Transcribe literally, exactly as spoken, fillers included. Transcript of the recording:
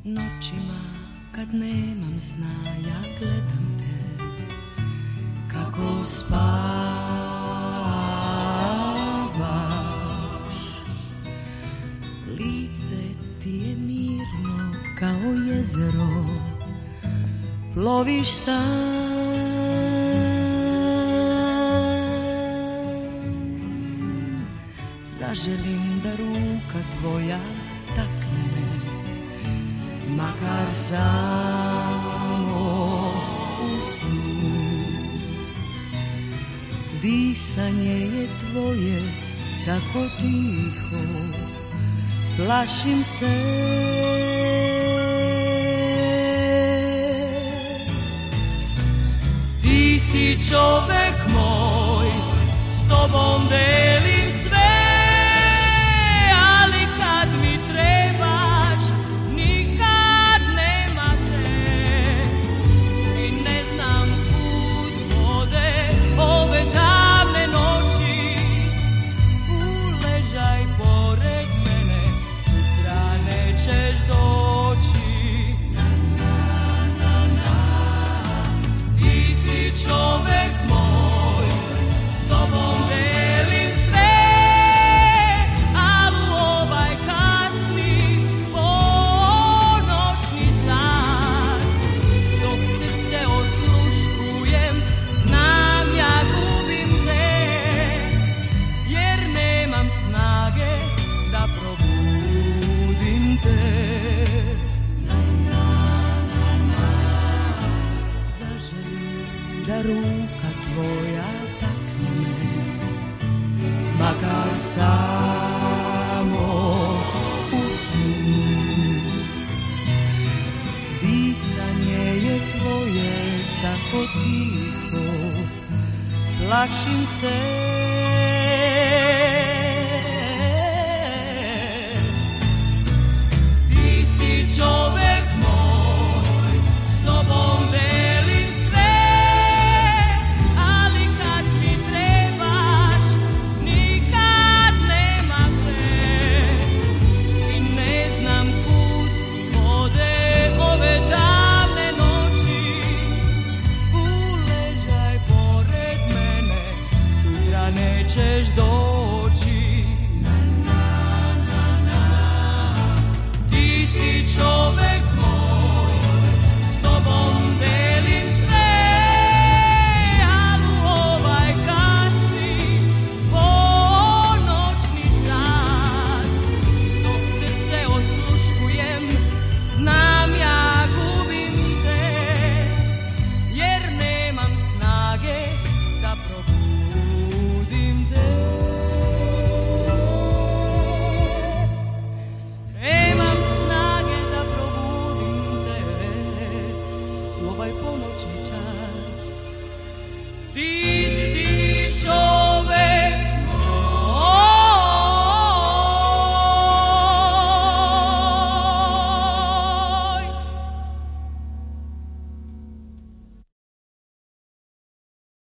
Noćima kad nemam sna ja gledam te kako spavaš. Lice ti je mirno kao jezero, ploviš sam. Zaželim da ruka tvoja takne me, makar samo u snu. Disanje je tvoje tako tiho, plašim se. Ti si čovek moj, s tobom delim sve. Čovek moj, s tobom delim sve, al u ovaj kasni ponoćni san, dok srce osluškujem, znam ja gubim te, jer nemam snage da probudim te. Da ruka tvoja takne me, makar samo u snu. Disanje je tvoje tako tiho, plašim se. Ti si čovek moj, s tobom delim sve. Nećeš doći.